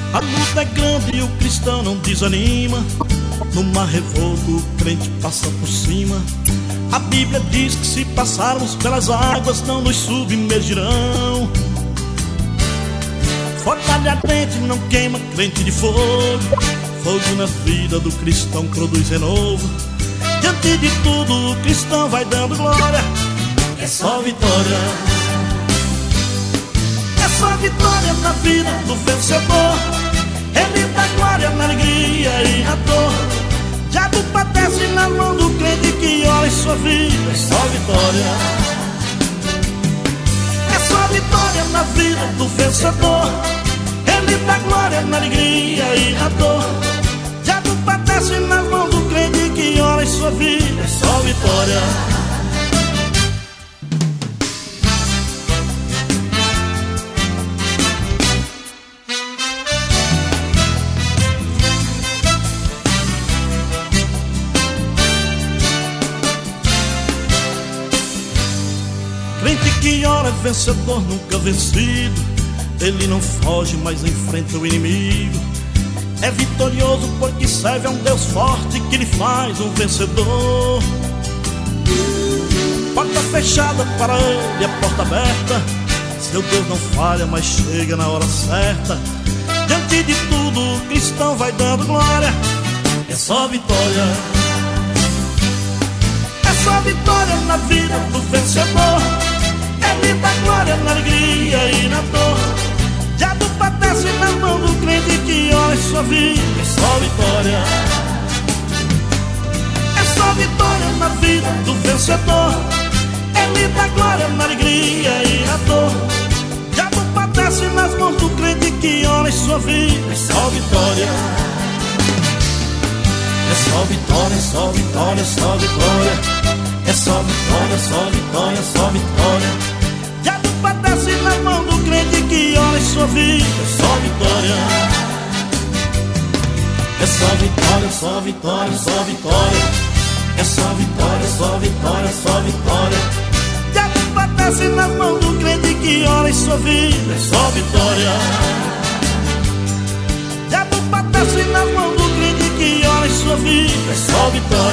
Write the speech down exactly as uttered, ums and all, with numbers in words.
A luta é grande e o cristão não desanima. No mar revolto o crente passa por cima. A Bíblia diz que se passarmos pelas águas não nos submergirão. Fortalha ardente não queima crente de fogo. Fogo na vida do cristão produz renovo. Diante de tudo o cristão vai dando glória. É só vitória. É só vitória na vida do vencedor. Ele dá glória na alegria e na dor. Diabo padece na mão do crente que ora em sua vida. É só vitória. É só vitória na vida do vencedor. Ele dá glória na alegria e na dor. Diabo padece na mão do crente que ora em sua vida. É só vitória. Crente que ora é vencedor, nunca vencido. Ele não foge, mas enfrenta o inimigo. É vitorioso porque serve a um Deus forte que lhe faz um vencedor. Porta fechada para ele, a porta aberta. Seu Deus não falha, mas chega na hora certa. Diante de tudo o cristão vai dando glória. É só vitória. É só vitória na vida do vencedor. Ele dá glória na alegria e na dor. Diabo padece na mão do crente que ora em sua vida. É só vitória. É só vitória na vida do vencedor. Ele dá glória na alegria e na dor. Diabo padece nas mãos do crente que ora em sua vida. É só vitória. É só vitória, é só vitória, é só vitória. É só vitória, é só vitória, é só vitória. Diabo padece na mão do crente que ora em sua vida. É só vitória. É só vitória, é só vitória, é só vitória. É só vitória, é só vitória, é só vitória. Diabo padece na mão do crente que ora em sua vida. É só vitória. Diabo padece na mão do crente que ora em sua vida. É só vitória.